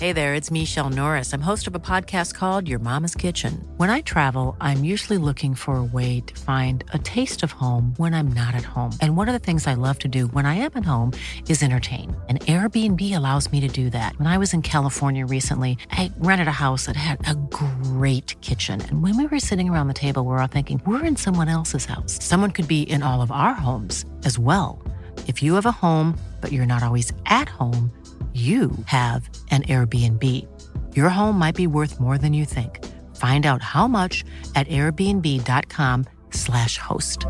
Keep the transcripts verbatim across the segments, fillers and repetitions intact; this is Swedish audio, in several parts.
Hey there, it's Michelle Norris. I'm host of a podcast called Your Mama's Kitchen. When I travel, I'm usually looking for a way to find a taste of home when I'm not at home. And one of the things I love to do when I am at home is entertain. And Airbnb allows me to do that. When I was in California recently, I rented a house that had a great kitchen. And when we were sitting around the table, we were all thinking, we're in someone else's house. Someone could be in all of our homes as well. If you have a home, but you're not always at home, you have an Airbnb. Your home might be worth more than you think. Find out how much at airbnb.com slash host.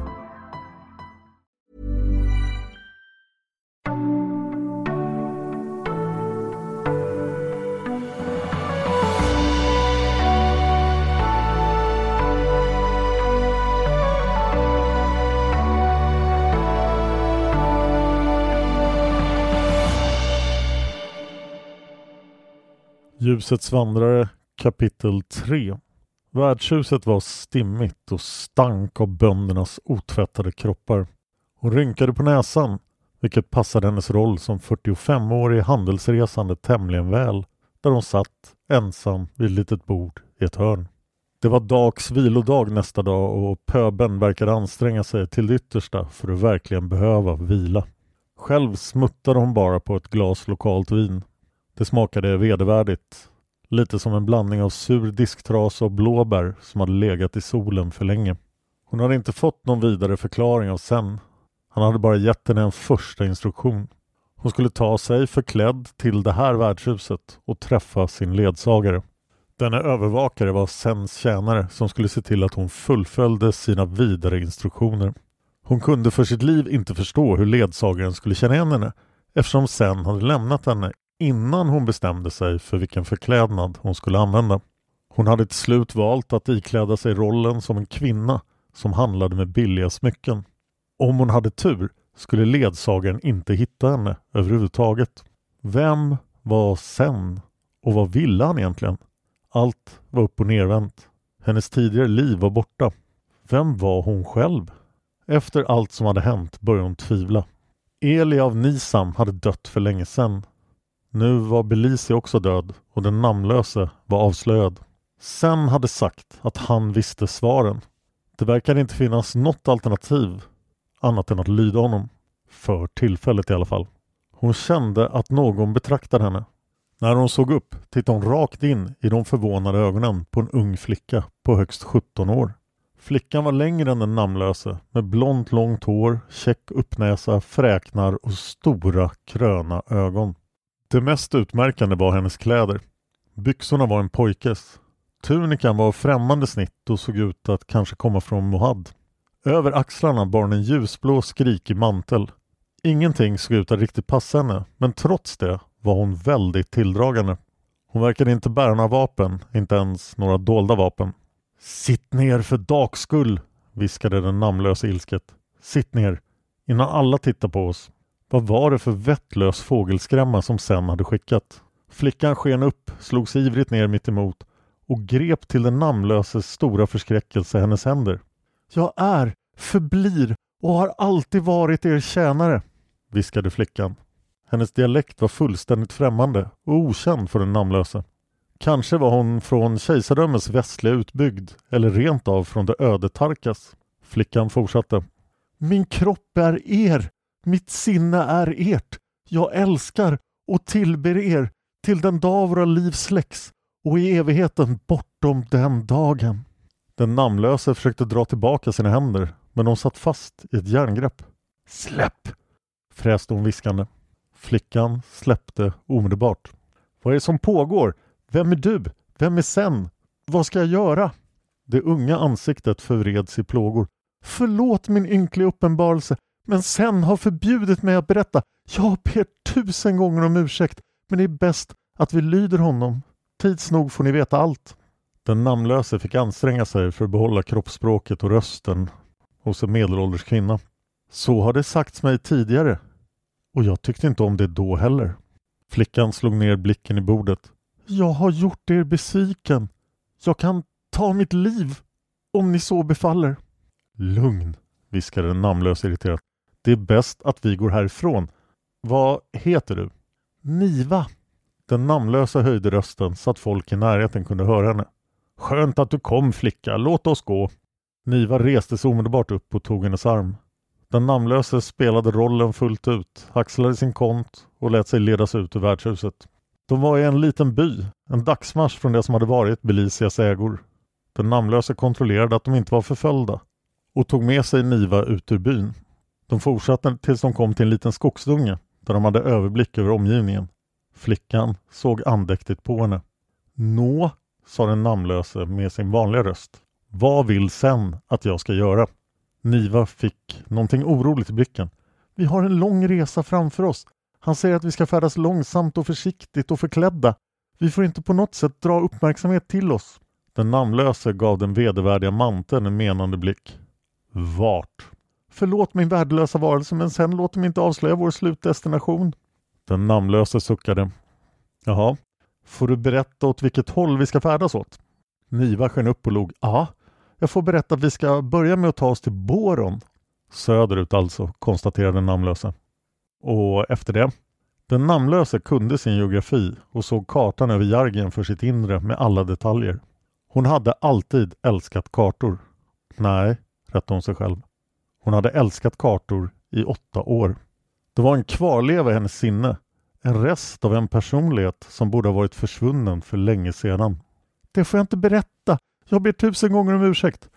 Ljusets vandrare kapitel tre. Värdshuset var stimmigt och stank av böndernas otvättade kroppar. Hon rynkade på näsan, vilket passade hennes roll som fyrtiofemårig handelsresande tämligen väl, där hon satt ensam vid ett litet bord i ett hörn. Det var dags vilodag nästa dag och pöben verkade anstränga sig till det yttersta för att verkligen behöva vila. Själv smuttade hon bara på ett glas lokalt vin. Det smakade vedervärdigt, lite som en blandning av sur disktras och blåbär som hade legat i solen för länge. Hon hade inte fått någon vidare förklaring av sen. Han hade bara gett henne en första instruktion. Hon skulle ta sig förklädd till det här värdshuset och träffa sin ledsagare. Denna övervakare var Sens tjänare som skulle se till att hon fullföljde sina vidare instruktioner. Hon kunde för sitt liv inte förstå hur ledsagaren skulle känna igen henne, eftersom Sen hade lämnat henne innan hon bestämde sig för vilken förklädnad hon skulle använda. Hon hade till slut valt att ikläda sig rollen som en kvinna som handlade med billiga smycken. Om hon hade tur skulle ledsagaren inte hitta henne överhuvudtaget. Vem var Sen och vad ville han egentligen? Allt var upp och nervänt. Hennes tidigare liv var borta. Vem var hon själv? Efter allt som hade hänt började hon tvivla. Eli av Nisam hade dött för länge sedan. Nu var Belisi också död och den namnlöse var avslöjad. Sen hade sagt att han visste svaren. Det verkade inte finnas något alternativ annat än att lyda honom. För tillfället i alla fall. Hon kände att någon betraktade henne. När hon såg upp tittade hon rakt in i de förvånade ögonen på en ung flicka på högst sjutton år. Flickan var längre än den namnlöse med blont långt hår, käck uppnäsa, fräknar och stora kröna ögon. Det mest utmärkande var hennes kläder. Byxorna var en pojkes. Tunikan var främmande snitt och såg ut att kanske komma från Mohad. Över axlarna bar hon en ljusblå skrikig mantel. Ingenting såg ut att riktigt passa henne, men trots det var hon väldigt tilldragande. Hon verkade inte bära några vapen, inte ens några dolda vapen. Sitt ner för dagskull, viskade den namnlösa ilsket. Sitt ner, innan alla tittar på oss. Vad var det för vettlös fågelskrämma som Sen hade skickat? Flickan sken upp, slog sig ivrigt ner mitt emot och grep till den namnlöses stora förskräckelse hennes händer. Jag är, förblir och har alltid varit er tjänare, viskade flickan. Hennes dialekt var fullständigt främmande och okänd för den namnlöse. Kanske var hon från kejsardömets västliga utbygd eller rent av från det öde Tarkas. Flickan fortsatte. Min kropp är er, mitt sinne är ert. Jag älskar och tillber er till den dag våra liv släcks och i evigheten bortom den dagen. Den namnlöse försökte dra tillbaka sina händer, men de satt fast i ett järngrepp. Släpp! Fräste hon viskande. Flickan släppte omedelbart. Vad är det som pågår? Vem är du? Vem är Sen? Vad ska jag göra? Det unga ansiktet förvreds i plågor. Förlåt min ynkliga uppenbarelse, men Sen har förbjudit mig att berätta. Jag ber tusen gånger om ursäkt, men det är bäst att vi lyder honom. Tids nog får ni veta allt. Den namnlöse fick anstränga sig för att behålla kroppsspråket och rösten hos en medelålders kvinna. Så har det sagts mig tidigare, och jag tyckte inte om det då heller. Flickan slog ner blicken i bordet. Jag har gjort er besviken. Jag kan ta mitt liv om ni så befaller. Lugn, viskade den namnlösa irriterat. Det är bäst att vi går härifrån. Vad heter du? Niva. Den namnlösa höjde rösten så att folk i närheten kunde höra henne. Skönt att du kom, flicka, låt oss gå. Niva reste sig omedelbart upp och tog hennes arm. Den namnlöse spelade rollen fullt ut, axlade sin kont och lät sig ledas ut ur värdshuset. De var i en liten by, en dagsmarsch från det som hade varit Belicias ägor. Den namnlöse kontrollerade att de inte var förföljda och tog med sig Niva ut ur byn. De fortsatte tills de kom till en liten skogsdunge där de hade överblick över omgivningen. Flickan såg andäktigt på henne. Nå, sa den namnlöse med sin vanliga röst. Vad vill sen att jag ska göra? Niva fick någonting oroligt i blicken. Vi har en lång resa framför oss. Han säger att vi ska färdas långsamt och försiktigt och förklädda. Vi får inte på något sätt dra uppmärksamhet till oss. Den namnlöse gav den vedervärdiga manteln en menande blick. Vart? Förlåt min värdelösa varelse, men sen låt mig inte avslöja vår slutdestination. Den namnlöse suckade. Jaha, får du berätta åt vilket håll vi ska färdas åt? Niva sken upp och log. Ja, jag får berätta att vi ska börja med att ta oss till Boron. Söderut alltså, konstaterade den namnlöse. Och efter det? Den namnlöse kunde sin geografi och såg kartan över Jargen för sitt inre med alla detaljer. Hon hade alltid älskat kartor. Nej, rättade hon sig själv. Hon hade älskat kartor i åtta år. Det var en kvarleva i hennes sinne. En rest av en personlighet som borde ha varit försvunnen för länge sedan. Det får jag inte berätta. Jag ber tusen gånger om ursäkt.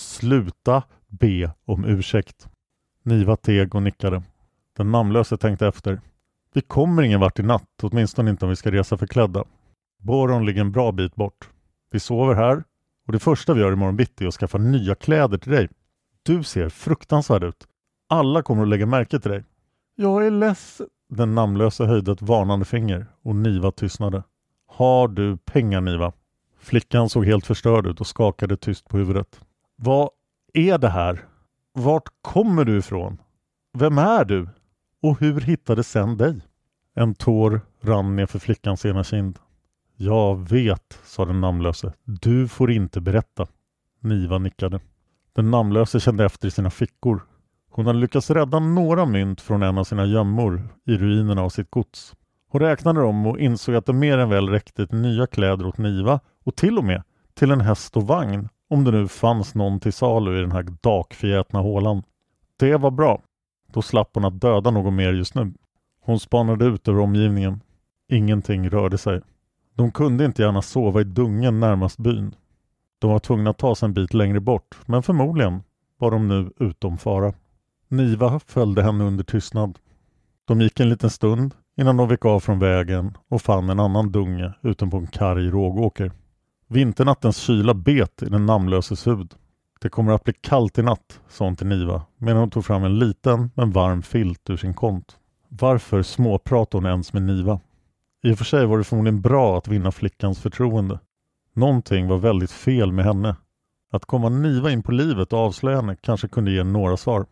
Sluta be om ursäkt. Niva teg och nickade. Den namnlöse tänkte efter. Vi kommer ingen vart i natt, åtminstone inte om vi ska resa förklädda. Boron ligger en bra bit bort. Vi sover här och det första vi gör imorgon bitti är att skaffa nya kläder till dig. Du ser fruktansvärd ut. Alla kommer att lägga märke till dig. Jag är ledsen. Den namnlösa höjde ett varnande finger och Niva tystnade. Har du pengar, Niva? Flickan såg helt förstörd ut och skakade tyst på huvudet. Vad är det här? Vart kommer du ifrån? Vem är du? Och hur hittade sen dig? En tår rann ner för flickans ena kind. Jag vet, sa den namnlöse. Du får inte berätta. Niva nickade. Den namnlöse kände efter i sina fickor. Hon hade lyckats rädda några mynt från en av sina gömmor i ruinerna av sitt gods. Hon räknade dem och insåg att det mer än väl räckte till nya kläder åt Niva och till och med till en häst och vagn, om det nu fanns någon till salu i den här dakfjätna hålan. Det var bra. Då slapp hon att döda någon mer just nu. Hon spanade ut över omgivningen. Ingenting rörde sig. De kunde inte gärna sova i dungen närmast byn. De var tvungna att ta sig en bit längre bort, men förmodligen var de nu utom fara. Niva följde henne under tystnad. De gick en liten stund innan de vek av från vägen och fann en annan dunge uten på en karg rågåker. Vinternattens kyla bet i den namnlöses hud. Det kommer att bli kallt i natt, sa hon till Niva, medan hon tog fram en liten men varm filt ur sin kont. Varför småpratade hon ens med Niva? I och för sig var det förmodligen bra att vinna flickans förtroende. Någonting var väldigt fel med henne. Att komma Niva in på livet och avslöja henne kanske kunde ge några svar.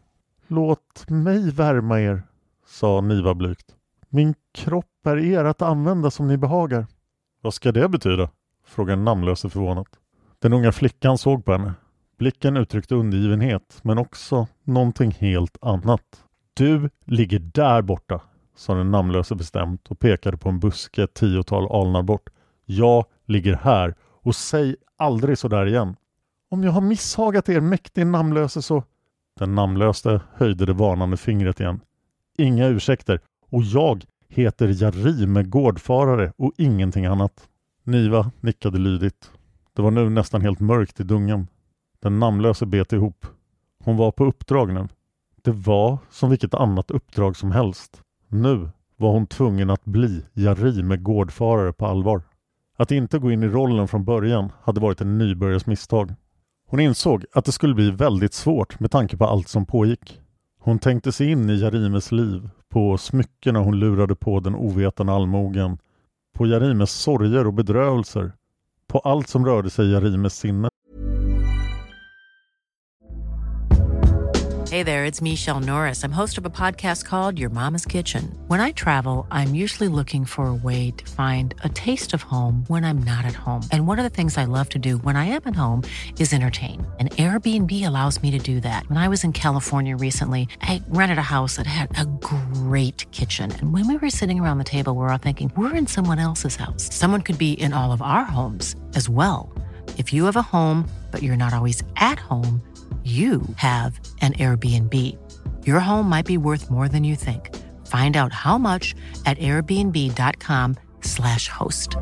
Låt mig värma er, sa Niva blygt. Min kropp är er att använda som ni behagar. Vad ska det betyda? Frågade namnlöse förvånat. Den unga flickan såg på henne. Blicken uttryckte undergivenhet, men också någonting helt annat. Du ligger där borta, sa den namnlöse bestämt och pekade på en buske ett tiotal alnar bort. Jag ligger här och säg aldrig så där igen. Om jag har misshagat er mäktig namnlöse så... Den namnlöse höjde det varnande fingret igen. Inga ursäkter, och jag heter Jarime gårdfarare och ingenting annat. Niva nickade lydigt. Det var nu nästan helt mörkt i dungen. Den namnlöse bet ihop. Hon var på uppdrag nu. Det var som vilket annat uppdrag som helst. Nu var hon tvungen att bli Jarime gårdfarare på allvar. Att inte gå in i rollen från början hade varit en nybörjares misstag. Hon insåg att det skulle bli väldigt svårt med tanke på allt som pågick. Hon tänkte sig in i Jarimes liv, på smyckena hon lurade på den ovetande allmogen, på Jarimes sorger och bedrövelser, på allt som rörde sig i Jarimes sinne. Hey there, it's Michelle Norris. I'm host of a podcast called Your Mama's Kitchen. When I travel, I'm usually looking for a way to find a taste of home when I'm not at home. And one of the things I love to do when I am at home is entertain. And Airbnb allows me to do that. When I was in California recently, I rented a house that had a great kitchen. And when we were sitting around the table, we were all thinking, we're in someone else's house. Someone could be in all of our homes as well. If you have a home, but you're not always at home, you have an Airbnb. Your home might be worth more than you think. Find out how much at airbnb.com slash host.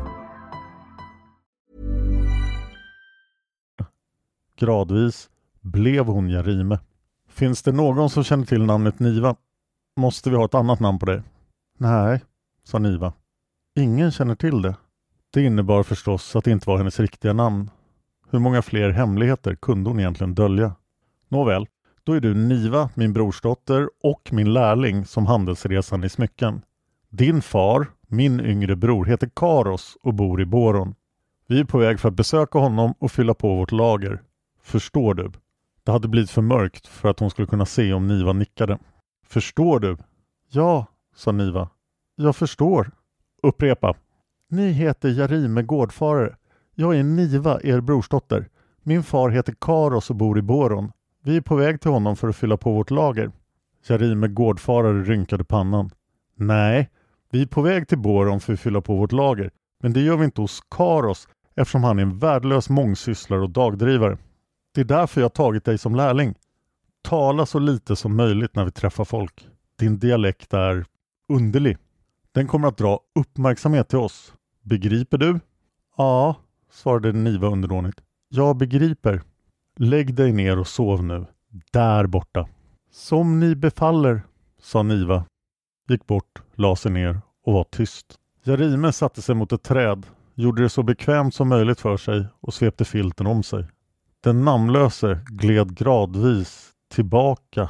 Gradvis blev hon Jarime. Finns det någon som känner till namnet Niva? Måste vi ha ett annat namn på det? Nej, sa Niva. Ingen känner till det. Det innebar förstås att det inte var hennes riktiga namn. Hur många fler hemligheter kunde hon egentligen dölja? Nåväl, då är du Niva, min brorsdotter och min lärling som handelsresan i smycken. Din far, min yngre bror, heter Karos och bor i Boron. Vi är på väg för att besöka honom och fylla på vårt lager. Förstår du? Det hade blivit för mörkt för att hon skulle kunna se om Niva nickade. Förstår du? Ja, sa Niva. Jag förstår. Upprepa. Ni heter Jarime Gårdfarare. Jag är Niva, er brorsdotter. Min far heter Karos och bor i Boron. Vi är på väg till honom för att fylla på vårt lager. Jarime Gårdfarare rynkade pannan. Nej, vi är på väg till Boron för att fylla på vårt lager. Men det gör vi inte hos Karos eftersom han är en värdelös mångsysslare och dagdrivare. Det är därför jag har tagit dig som lärling. Tala så lite som möjligt när vi träffar folk. Din dialekt är underlig. Den kommer att dra uppmärksamhet till oss. Begriper du? Ja, svarade Niva underdånigt. Jag begriper. Lägg dig ner och sov nu. Där borta. Som ni befaller, sa Niva. Gick bort, la sig ner och var tyst. Jarime satte sig mot ett träd, gjorde det så bekvämt som möjligt för sig och svepte filten om sig. Den namnlöse gled gradvis tillbaka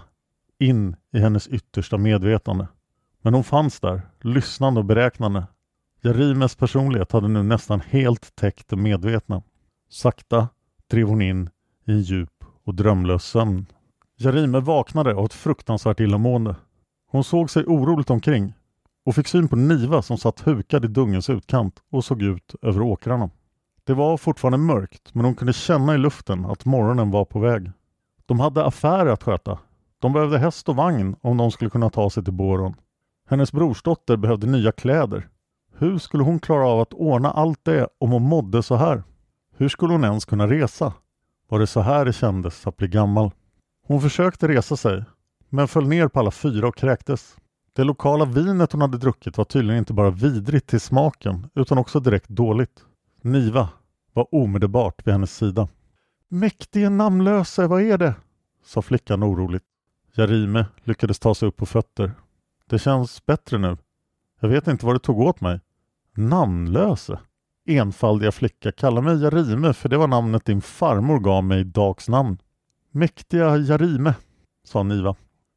in i hennes yttersta medvetande. Men hon fanns där, lyssnande och beräknande. Jarimes personlighet hade nu nästan helt täckt det medvetna. Sakta drev hon in i en djup och drömlös sömn. Jarime vaknade av ett fruktansvärt illamående. Hon såg sig oroligt omkring och fick syn på Niva som satt hukad i dungens utkant och såg ut över åkrarna. Det var fortfarande mörkt, men hon kunde känna i luften att morgonen var på väg. De hade affärer att sköta. De behövde häst och vagn om de skulle kunna ta sig till Boron. Hennes brorsdotter behövde nya kläder. Hur skulle hon klara av att ordna allt det om hon mådde så här? Hur skulle hon ens kunna resa? Var det så här det kändes att bli gammal? Hon försökte resa sig, men föll ner på alla fyra och kräktes. Det lokala vinet hon hade druckit var tydligen inte bara vidrigt till smaken, utan också direkt dåligt. Niva var omedelbart vid hennes sida. Mäktige namnlöse, vad är det? Sa flickan oroligt. Jarime lyckades ta sig upp på fötter. Det känns bättre nu. Jag vet inte vad det tog åt mig. Namnlöse? Enfaldiga flicka, kalla mig Jarime för det var namnet din farmor gav mig i dags namn. Mäktiga Jarime, sa Niva.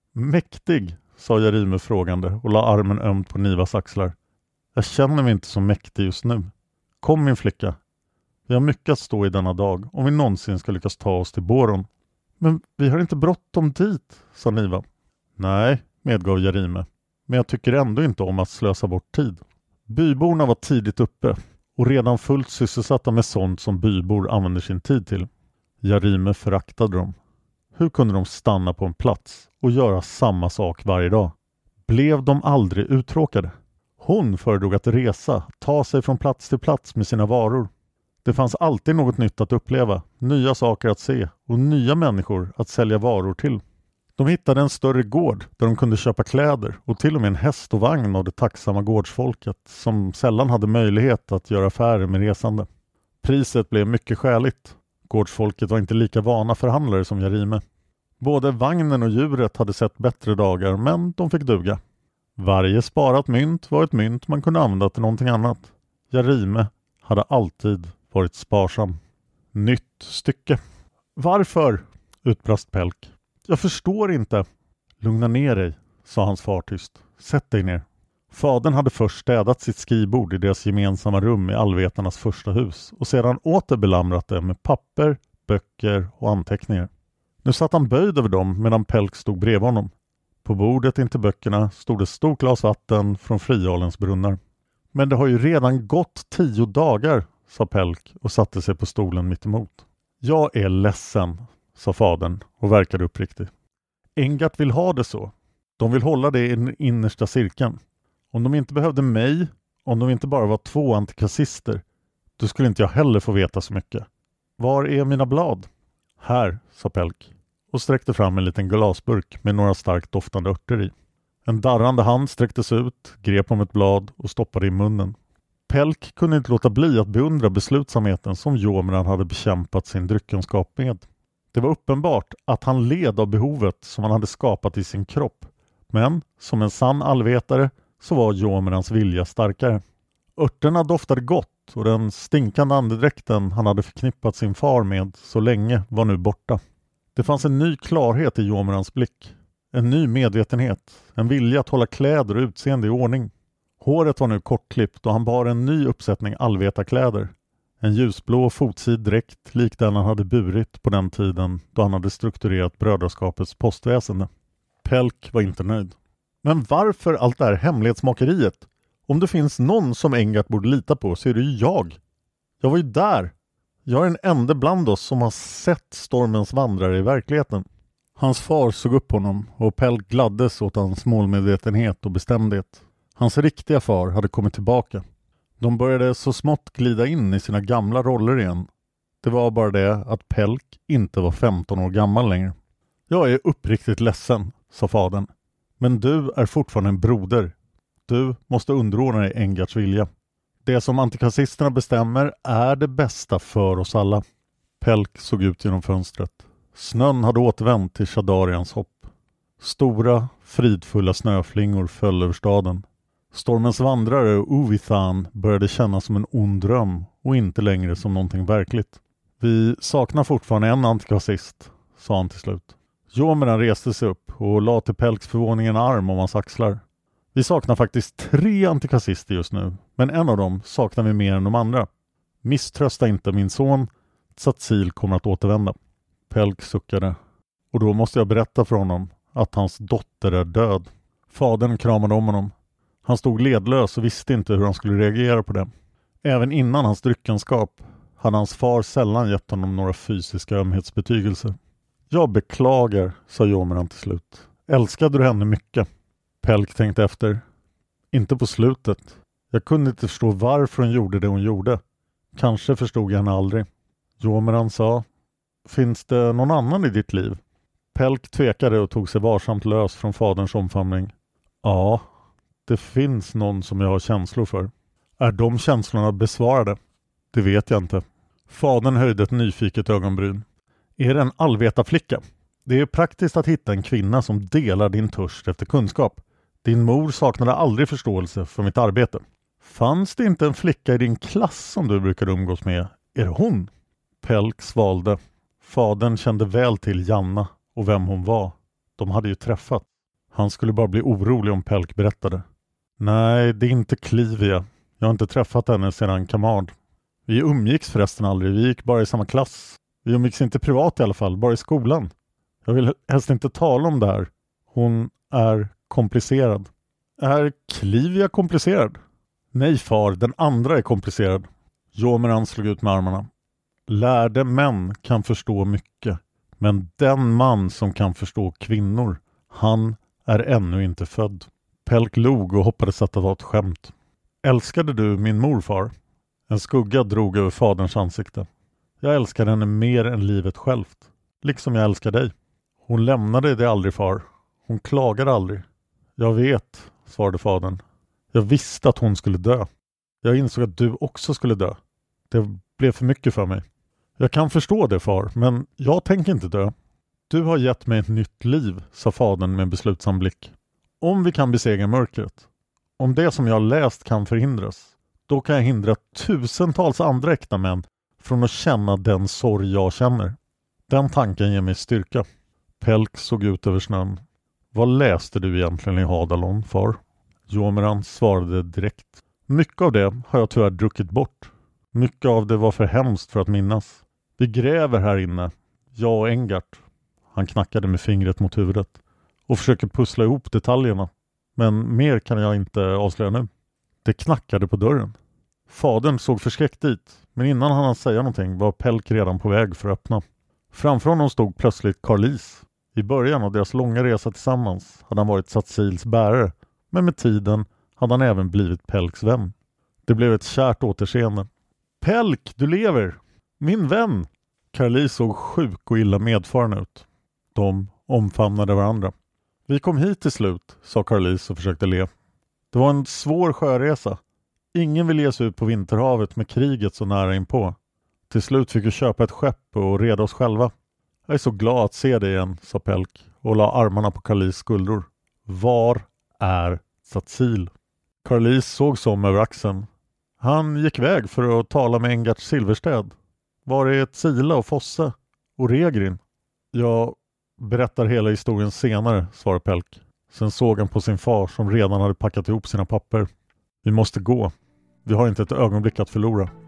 Mäktig, sa Jarime frågande och la armen ömt på Nivas axlar. Jag känner mig inte så mäktig just nu. Kom min flicka. Vi har mycket att stå i denna dag om vi någonsin ska lyckas ta oss till Boron. Men vi har inte bråttom dit, sa Niva. Nej, medgav Jarime. Men jag tycker ändå inte om att slösa bort tid. Byborna var tidigt uppe och redan fullt sysselsatta med sånt som bybor använder sin tid till. Jarime föraktade dem. Hur kunde de stanna på en plats och göra samma sak varje dag? Blev de aldrig uttråkade? Hon föredrog att resa, ta sig från plats till plats med sina varor. Det fanns alltid något nytt att uppleva, nya saker att se och nya människor att sälja varor till. De hittade en större gård där de kunde köpa kläder och till och med en häst och vagn av det tacksamma gårdsfolket som sällan hade möjlighet att göra affärer med resande. Priset blev mycket skäligt. Gårdsfolket var inte lika vana förhandlare som Jarime. Både vagnen och djuret hade sett bättre dagar, men de fick duga. Varje sparat mynt var ett mynt man kunde använda till någonting annat. Jarime hade alltid varit sparsam. Nytt stycke. Varför? Utbrast Pelk. Jag förstår inte. Lugna ner dig, sa hans far tyst. Sätt dig ner. Fadern hade först städat sitt skrivbord i deras gemensamma rum i allvetarnas första hus och sedan åter belamrat det med papper, böcker och anteckningar. Nu satt han böjd över dem medan Pelk stod bredvid honom. På bordet intill böckerna stod ett stort glas vatten från Frialens brunnar. Men det har ju redan gått tio dagar, sa Pelk och satte sig på stolen mitt emot. Jag är ledsen, sa fadern och verkade uppriktig. Engart vill ha det så. De vill hålla det i den innersta cirkeln. Om de inte behövde mig, om de inte bara var två antikassister, då skulle inte jag heller få veta så mycket. Var är mina blad? Här, sa Pelk och sträckte fram en liten glasburk med några starkt doftande örter i. En darrande hand sträcktes ut, grep om ett blad och stoppade i munnen. Pelk kunde inte låta bli att beundra beslutsamheten som Jormungand hade bekämpat sin dryckenskap med. Det var uppenbart att han led av behovet som han hade skapat i sin kropp. Men som en sann allvetare så var Jormungands vilja starkare. Örterna doftade gott och den stinkande andedräkten han hade förknippat sin far med så länge var nu borta. Det fanns en ny klarhet i Jormungands blick. En ny medvetenhet. En vilja att hålla kläder och utseende i ordning. Håret var nu kortklippt och han bar en ny uppsättning allvetarkläder. En ljusblå fotsid dräkt lik den han hade burit på den tiden då han hade strukturerat brödraskapets postväsende. Pelk var inte nöjd. Men varför allt det här hemlighetsmakeriet? Om det finns någon som Engart borde lita på så är det ju jag. Jag var ju där. Jag är den enda bland oss som har sett stormens vandrare i verkligheten. Hans far såg upp på honom och Pelk gladdes åt hans målmedvetenhet och bestämdhet. Hans riktiga far hade kommit tillbaka. De började så smått glida in i sina gamla roller igen. Det var bara det att Pelk inte var femton år gammal längre. Jag är uppriktigt ledsen, sa fadern. Men du är fortfarande en broder. Du måste underordna dig Engarts vilja. Det som antikassisterna bestämmer är det bästa för oss alla. Pelk såg ut genom fönstret. Snön hade återvänt till Shadarians hopp. Stora, fridfulla snöflingor föll över staden. Stormens vandrare och Uvithan började kännas som en ond dröm och inte längre som någonting verkligt. Vi saknar fortfarande en antikassist, sa han till slut. Jormungand reste sig upp och la till Pelks förvåning en arm om hans axlar. Vi saknar faktiskt tre antikassister just nu, men en av dem saknar vi mer än de andra. Misströsta inte min son, Tsatzil kommer att återvända. Pelk suckade. Och då måste jag berätta för honom att hans dotter är död. Fadern kramade om honom. Han stod ledlös och visste inte hur han skulle reagera på det. Även innan hans dryckenskap hade hans far sällan gett honom några fysiska ömhetsbetygelser. Jag beklagar, sa Jormungand till slut. Älskade du henne mycket? Pelk tänkte efter. Inte på slutet. Jag kunde inte förstå varför hon gjorde det hon gjorde. Kanske förstod jag henne aldrig. Jormungand sa. Finns det någon annan i ditt liv? Pelk tvekade och tog sig varsamt lös från faderns omfamning. Ja, det finns någon som jag har känslor för. Är de känslorna besvarade? Det vet jag inte. Fadern höjde ett nyfiket ögonbryn. Är det en allvetarflicka? Det är praktiskt att hitta en kvinna som delar din törst efter kunskap. Din mor saknade aldrig förståelse för mitt arbete. Fanns det inte en flicka i din klass som du brukade umgås med? Är det hon? Pelk svalde. Fadern kände väl till Janna och vem hon var. De hade ju träffat. Han skulle bara bli orolig om Pelk berättade. Nej, det är inte Klivia. Jag har inte träffat henne sedan Kamard. Vi umgicks förresten aldrig. Vi gick bara i samma klass. Vi umgicks inte privat i alla fall, bara i skolan. Jag vill helst inte tala om det här. Hon är komplicerad. Är Klivia komplicerad? Nej far, den andra är komplicerad. Jormungand slog ut med armarna. Lärde män kan förstå mycket. Men den man som kan förstå kvinnor, han är ännu inte född. Pelk log och hoppades att det var ett skämt. Älskade du min morfar? En skugga drog över faderns ansikte. Jag älskade henne mer än livet självt. Liksom jag älskar dig. Hon lämnade dig aldrig, far. Hon klagade aldrig. Jag vet, svarade fadern. Jag visste att hon skulle dö. Jag insåg att du också skulle dö. Det blev för mycket för mig. Jag kan förstå det, far, men jag tänker inte dö. Du har gett mig ett nytt liv, sa fadern med en beslutsam blick. Om vi kan besegra mörkret, om det som jag läst kan förhindras, då kan jag hindra tusentals andra äkta män från att känna den sorg jag känner. Den tanken ger mig styrka. Pelk såg ut över snön. Vad läste du egentligen i Hadalon, far? Jormungand svarade direkt. Mycket av det har jag tyvärr druckit bort. Mycket av det var för hemskt för att minnas. Vi gräver här inne, jag och Engart. Han knackade med fingret mot huvudet och försöker pussla ihop detaljerna. Men mer kan jag inte avslöja nu. Det knackade på dörren. Fadern såg förskräckt dit, men innan han hann säga någonting var Pelk redan på väg för att öppna. Framför honom stod plötsligt Carlis. I början av deras långa resa tillsammans hade han varit Satsils bärare, men med tiden hade han även blivit Pelks vän. Det blev ett kärt återseende. Pelk, du lever! Min vän! Carlis såg sjuk och illa medfaren ut. De omfamnade varandra. Vi kom hit till slut, sa Carlis och försökte le. Det var en svår sjöresa. Ingen ville ge sig ut på vinterhavet med kriget så nära inpå. Till slut fick vi köpa ett skepp och reda oss själva. Jag är så glad att se dig igen, sa Pelk och la armarna på Carlis skuldror. Var är Satsil? Carlis såg som över axeln. Han gick väg för att tala med Engart Silverstäd. Var är Tsila och Fosse och Regrin? Jag berättar hela historien senare, svarade Pelk. Sen såg han på sin far som redan hade packat ihop sina papper. Vi måste gå. Vi har inte ett ögonblick att förlora.